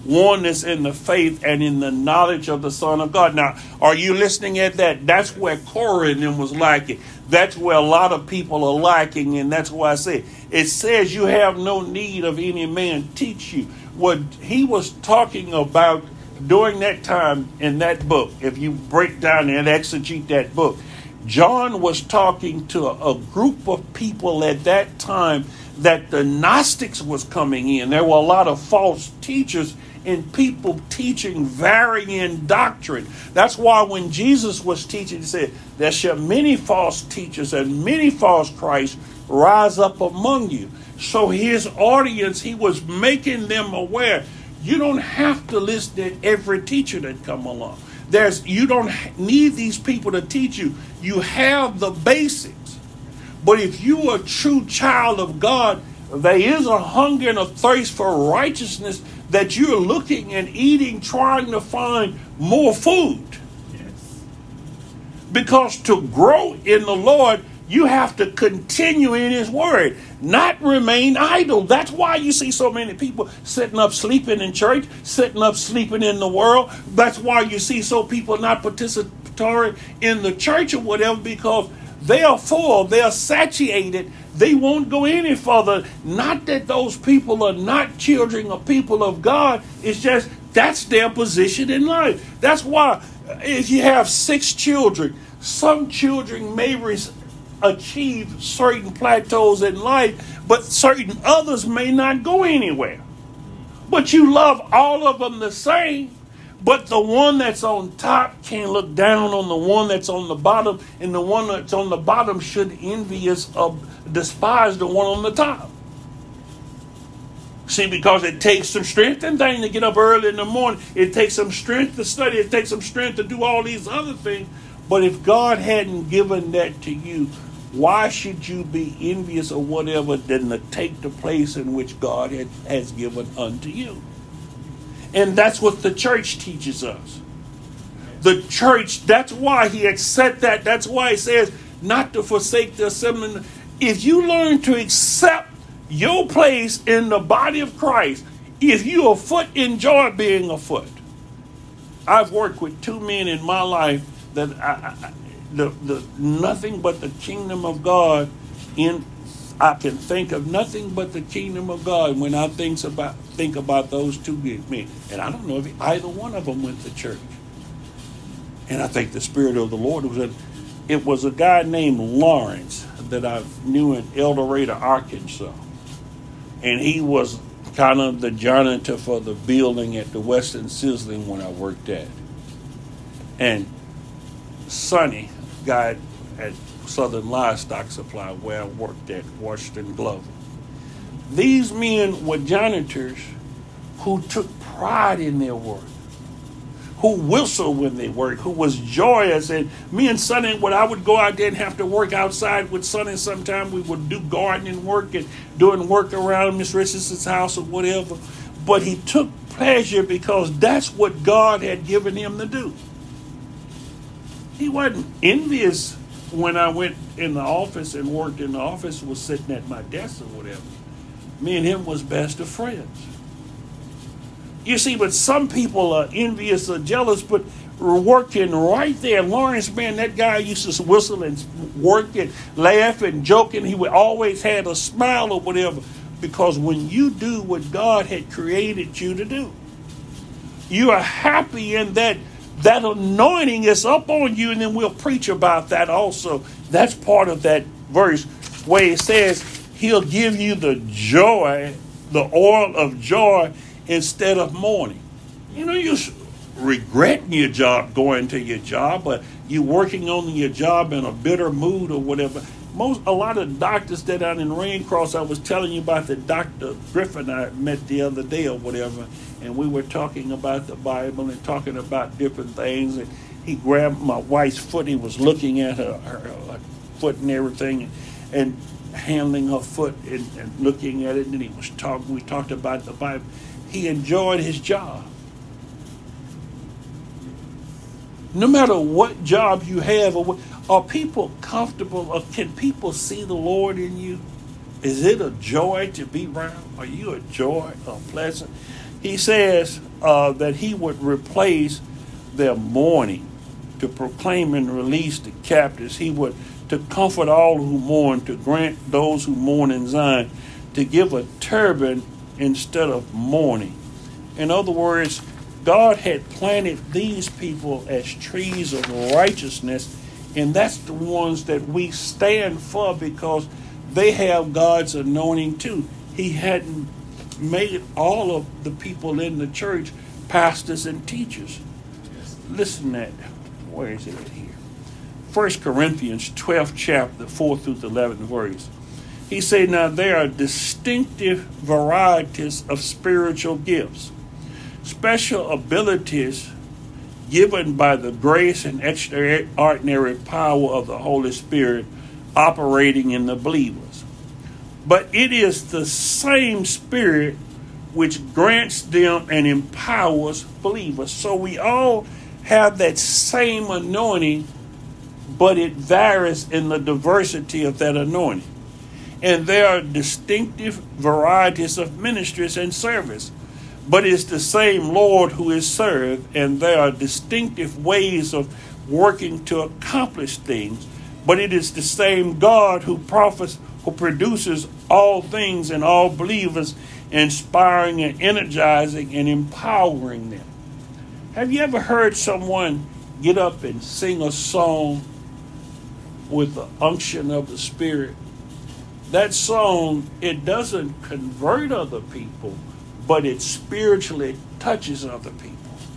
oneness in the faith and in the knowledge of the Son of God. Now, are you listening at that? That's where Korah and them was lacking. That's where a lot of people are lacking, and that's why I say it says you have no need of any man teach you. What he was talking about during that time in that book, if you break down and exegete that book, John was talking to a, a group of people at that time that the Gnostics was coming in. There were a lot of false teachers and people teaching varying doctrine. That's why when Jesus was teaching, he said, there shall many false teachers and many false Christs rise up among you. So his audience, he was making them aware, you don't have to listen to every teacher that come along. There's, you don't need these people to teach you. You have the basics. But if you are a true child of God, there is a hunger and a thirst for righteousness that you're looking and eating, trying to find more food. Yes. Because to grow in the Lord, you have to continue in his word, not remain idle. That's why you see so many people sitting up sleeping in church, sitting up sleeping in the world. That's why you see so people not participatory in the church or whatever, because they are full, they are satiated, they won't go any further. Not that those people are not children or people of God, it's just that's their position in life. That's why if you have six children, some children may receive achieve certain plateaus in life, but certain others may not go anywhere. But you love all of them the same, but the one that's on top can't look down on the one that's on the bottom, and the one that's on the bottom should envious of despise the one on the top. See, because it takes some strength and thing to get up early in the morning. It takes some strength to study. It takes some strength to do all these other things. But if God hadn't given that to you, why should you be envious or whatever than to take the place in which God had, has given unto you? And that's what the church teaches us. The church, that's why he accept that. That's why he says not to forsake the assembling. If you learn to accept your place in the body of Christ, if you're a foot, enjoy being a foot. I've worked with two men in my life that I, I The, the nothing but the kingdom of God in I can think of nothing but the kingdom of God when I think about think about those two men. And I don't know if either one of them went to church. And I think the Spirit of the Lord was in. It was a guy named Lawrence that I knew in El Dorado, Arkansas. And he was kind of the janitor for the building at the Western Sizzling when I worked at. And Sonny, guy at Southern Livestock Supply where I worked at, Washington Glover. These men were janitors who took pride in their work, who whistled when they worked, who was joyous. And me and Sonny, when I would go out there and have to work outside with Sonny, sometime we would do gardening work and doing work around Miss Richardson's house or whatever. But he took pleasure because that's what God had given him to do. He wasn't envious when I went in the office and worked in the office, was sitting at my desk or whatever. Me and him was best of friends. You see, but some people are envious or jealous, but we're working right there. Lawrence, man, that guy used to whistle and work and laugh and joke, and he would always had a smile or whatever. Because when you do what God had created you to do, you are happy in that. That anointing is up on you, and then we'll preach about that also. That's part of that verse where it says he'll give you the joy, the oil of joy instead of mourning. You know, you're regretting your job, going to your job, but you're working on your job in a bitter mood or whatever. Most, a lot of doctors that out in Raincross, I was telling you about the Doctor Griffin I met the other day or whatever, and we were talking about the Bible and talking about different things. And he grabbed my wife's foot. He was looking at her, her, her foot and everything, and, and handling her foot and, and looking at it. And he was talking. We talked about the Bible. He enjoyed his job. No matter what job you have, or what, are people comfortable, or can people see the Lord in you? Is it a joy to be around? Are you a joy, a pleasant? He says, uh, that he would replace their mourning, to proclaim and release the captives. He would to comfort all who mourn, to grant those who mourn in Zion, to give a turban instead of mourning. In other words, God had planted these people as trees of righteousness, and that's the ones that we stand for because they have God's anointing too. He hadn't made all of the people in the church pastors and teachers. Listen at, where is it here? First Corinthians twelfth chapter, fourth through the eleventh verse. He said, now there are distinctive varieties of spiritual gifts, special abilities given by the grace and extraordinary power of the Holy Spirit operating in the believers. But it is the same Spirit which grants them and empowers believers. So we all have that same anointing, but it varies in the diversity of that anointing. And there are distinctive varieties of ministries and service, but it's the same Lord who is served, and there are distinctive ways of working to accomplish things, but it is the same God who prophets, who produces all things in all believers, inspiring and energizing and empowering them. Have you ever heard someone get up and sing a song with the unction of the Spirit? That song, it doesn't convert other people, but it spiritually touches other people.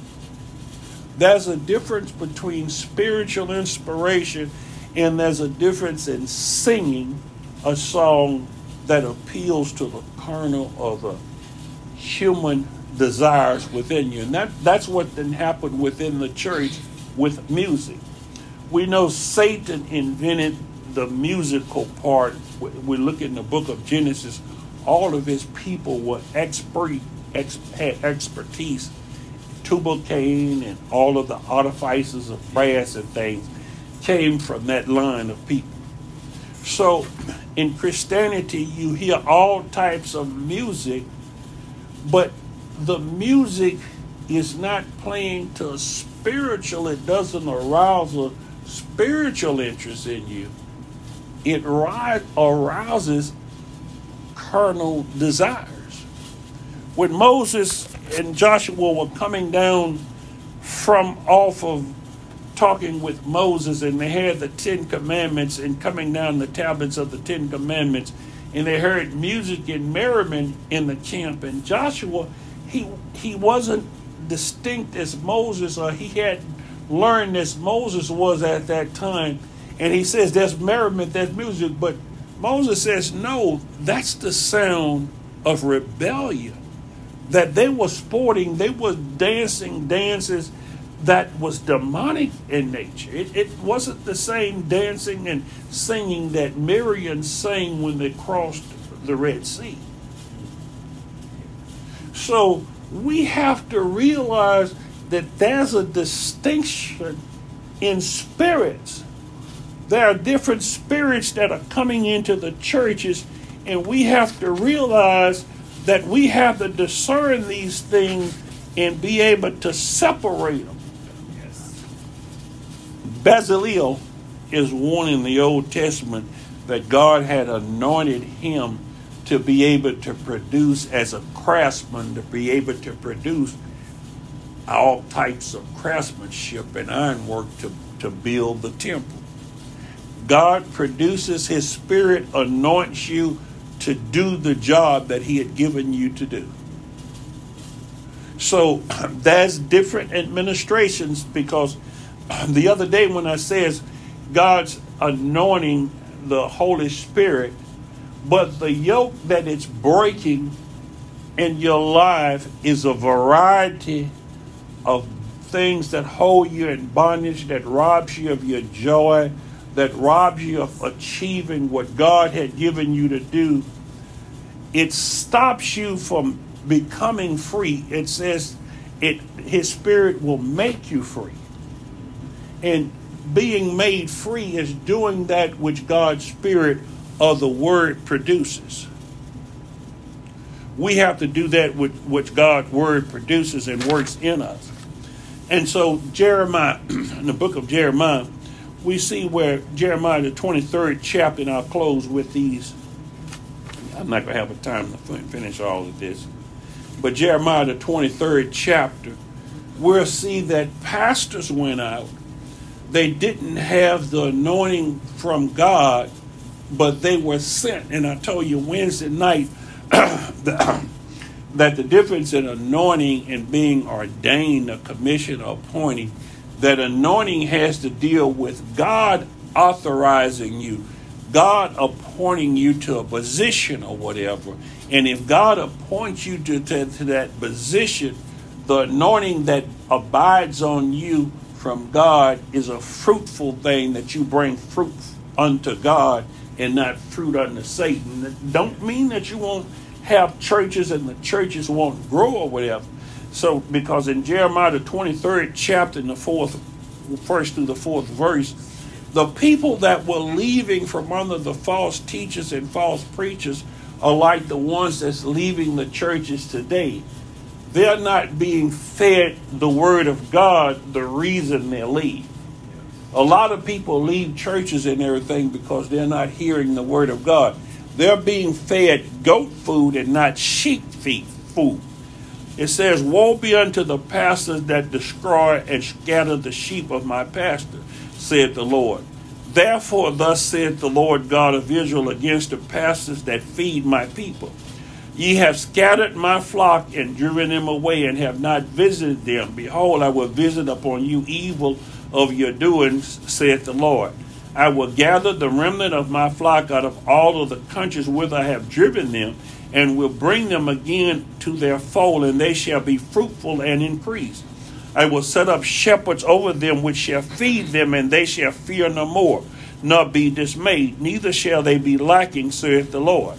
There's a difference between spiritual inspiration and there's a difference in singing a song that appeals to the carnal or the human desires within you. And that, that's what then happened within the church with music. We know Satan invented the musical part. We look in the book of Genesis, all of his people were expert, ex, had expertise. Tubal Cain and all of the artificers of brass and things came from that line of people. So in Christianity, you hear all types of music, but the music is not playing to a spiritual, it doesn't arouse a spiritual interest in you. It arouses carnal desires. When Moses and Joshua were coming down from off of talking with Moses, and they had the Ten Commandments and coming down the tablets of the Ten Commandments, and they heard music and merriment in the camp, and Joshua, he he wasn't distinct as Moses, or he hadn't learned as Moses was at that time. And he says there's merriment, there's music, but Moses says, no, that's the sound of rebellion. That they were sporting, they were dancing dances that was demonic in nature. It, it wasn't the same dancing and singing that Miriam sang when they crossed the Red Sea. So we have to realize that there's a distinction in spirits. There are different spirits that are coming into the churches, and we have to realize that we have to discern these things and be able to separate them. Yes. Bezalel is one in the Old Testament that God had anointed him to be able to produce as a craftsman, to be able to produce all types of craftsmanship and ironwork to, to build the temple. God produces his Spirit, anoints you to do the job that he had given you to do. So there's different administrations, because the other day when I says God's anointing the Holy Spirit, but the yoke that it's breaking in your life is a variety of things that hold you in bondage, that robs you of your joy, that robs you of achieving what God had given you to do. It stops you from becoming free. It says it his Spirit will make you free. And being made free is doing that which God's Spirit or the Word produces. We have to do that with which God's word produces and works in us. And so Jeremiah, in the book of Jeremiah, we see where Jeremiah, the twenty-third chapter, and I'll close with these. I'm not going to have a time to finish all of this. But Jeremiah, the twenty-third chapter, we'll see that pastors went out. They didn't have the anointing from God, but they were sent. And I told you Wednesday night that the difference in anointing and being ordained, a commission, or appointing, that anointing has to deal with God authorizing you, God appointing you to a position or whatever. And if God appoints you to, to, to that position, the anointing that abides on you from God is a fruitful thing, that you bring fruit unto God and not fruit unto Satan. That don't mean that you won't have churches and the churches won't grow or whatever. So, because in Jeremiah the twenty-third chapter, in the fourth, first through the fourth verse, the people that were leaving from under the false teachers and false preachers are like the ones that's leaving the churches today. They're not being fed the word of God, the reason they leave. A lot of people leave churches and everything because they're not hearing the word of God. They're being fed goat food and not sheep feed food. It says, woe be unto the pastors that destroy and scatter the sheep of my pasture, said the Lord. Therefore, thus saith the Lord God of Israel against the pastors that feed my people. Ye have scattered my flock and driven them away, and have not visited them. Behold, I will visit upon you evil of your doings, saith the Lord. I will gather the remnant of my flock out of all of the countries whither I have driven them, and will bring them again to their fold, and they shall be fruitful and increase. I will set up shepherds over them which shall feed them, and they shall fear no more, nor be dismayed, neither shall they be lacking, saith the Lord.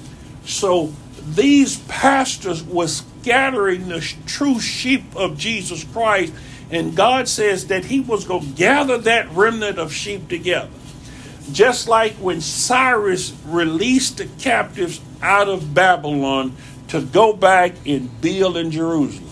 So these pastors were scattering the true sheep of Jesus Christ, and God says that he was going to gather that remnant of sheep together. Just like when Cyrus released the captives out of Babylon to go back and build in Jerusalem.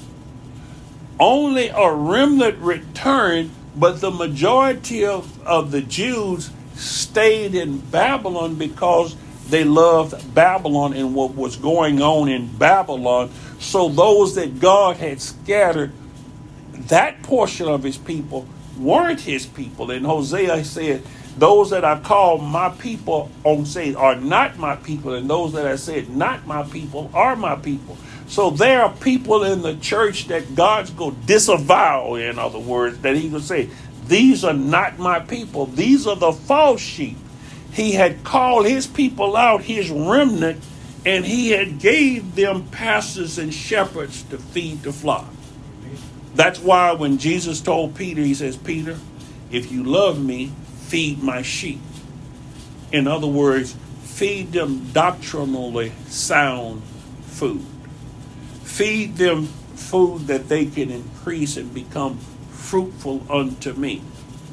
Only a remnant returned, but the majority of, of the Jews stayed in Babylon because they loved Babylon and what was going on in Babylon. So those that God had scattered, that portion of his people weren't his people. And Hosea said, those that I call my people on say are not my people, and those that I said not my people are my people. So there are people in the church that God's going to disavow, in other words, that he will say, these are not my people. These are the false sheep. He had called his people out, his remnant, and he had gave them pastors and shepherds to feed the flock. That's why when Jesus told Peter, he says, Peter, if you love me, feed my sheep. In other words, feed them doctrinally sound food. Feed them food that they can increase and become fruitful unto me.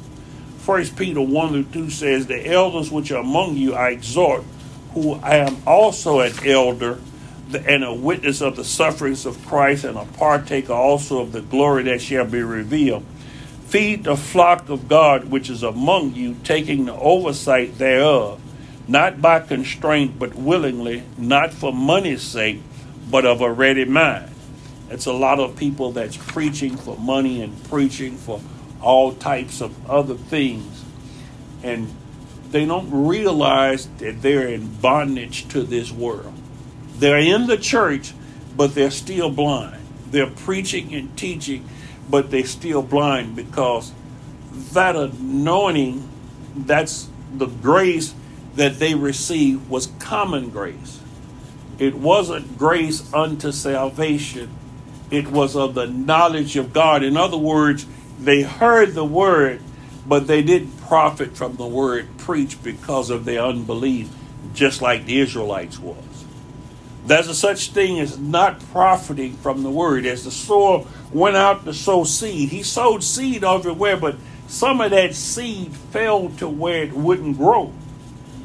First Peter one and two says, the elders which are among you I exhort, who I am also an elder and a witness of the sufferings of Christ, and a partaker also of the glory that shall be revealed. Feed the flock of God which is among you, taking the oversight thereof, not by constraint, but willingly, not for money's sake, but of a ready mind. It's a lot of people that's preaching for money and preaching for all types of other things. And they don't realize that they're in bondage to this world. They're in the church, but they're still blind. They're preaching and teaching, but they're still blind, because that anointing, that's the grace that they received, was common grace. It wasn't grace unto salvation. It was of the knowledge of God. In other words, they heard the word, but they didn't profit from the word preached because of their unbelief, just like the Israelites was. There's a such thing as not profiting from the word. As the sower went out to sow seed, he sowed seed everywhere, but some of that seed fell to where it wouldn't grow.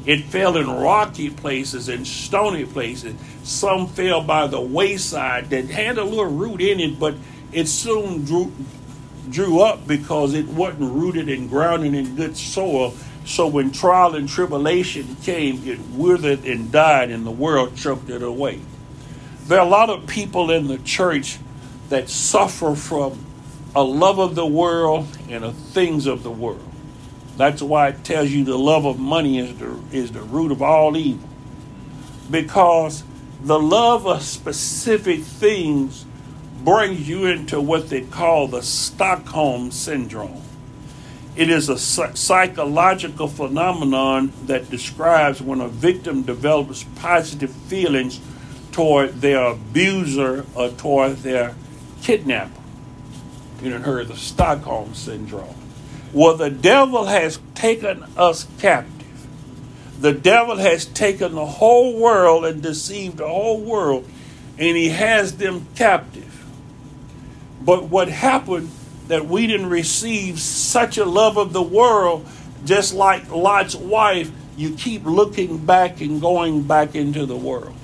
It fell in rocky places and stony places. Some fell by the wayside that had a little root in it, but it soon drew, drew up because it wasn't rooted and grounded in good soil. So when trial and tribulation came, it withered and died, and the world choked it away. There are a lot of people in the church that suffer from a love of the world and of things of the world. That's why it tells you the love of money is the, is the root of all evil. Because the love of specific things brings you into what they call the Stockholm Syndrome. It is a psychological phenomenon that describes when a victim develops positive feelings toward their abuser or toward their kidnapper. You done heard of the Stockholm Syndrome. Well, the devil has taken us captive. The devil has taken the whole world and deceived the whole world, and he has them captive. But what happened that we didn't receive such a love of the world, just like Lot's wife, you keep looking back and going back into the world.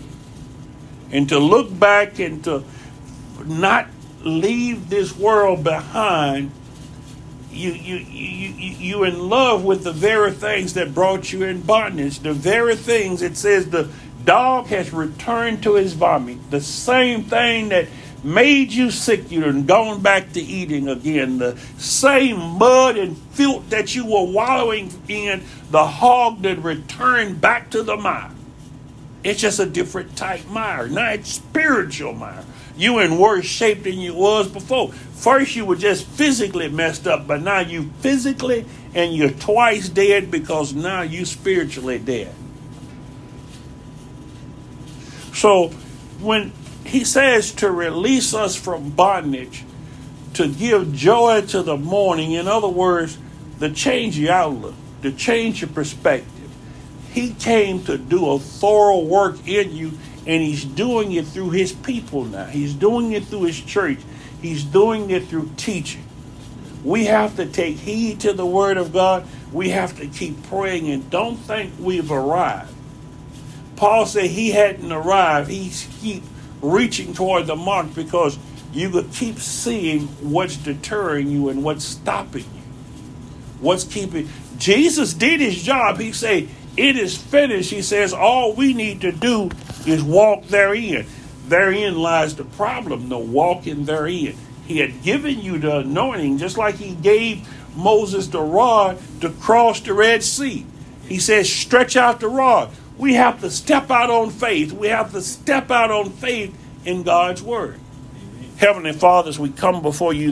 And to look back and to not leave this world behind, you you you you you in love with the very things that brought you in bondage. The very things, it says the dog has returned to his vomit. The same thing that made you sick, you done gone back to eating again. The same mud and filth that you were wallowing in, the hog that returned back to the mire. It's just a different type mire. Now it's spiritual mire. You in worse shape than you was before. First you were just physically messed up, but now you physically and you're twice dead because now you spiritually dead. So when he says to release us from bondage, to give joy to the morning, in other words, to change your outlook, to change your perspective. He came to do a thorough work in you, and he's doing it through his people now. He's doing it through his church. He's doing it through teaching. We have to take heed to the word of God. We have to keep praying and don't think we've arrived. Paul said he hadn't arrived. He keep reaching toward the mark because you could keep seeing what's deterring you and what's stopping you. What's keeping. Jesus did his job. He said, it is finished. He says, all we need to do is walk therein. Therein lies the problem, the walking therein. He had given you the anointing, just like he gave Moses the rod to cross the Red Sea. He says, stretch out the rod. We have to step out on faith. We have to step out on faith in God's word. Amen. Heavenly Father, as we come before you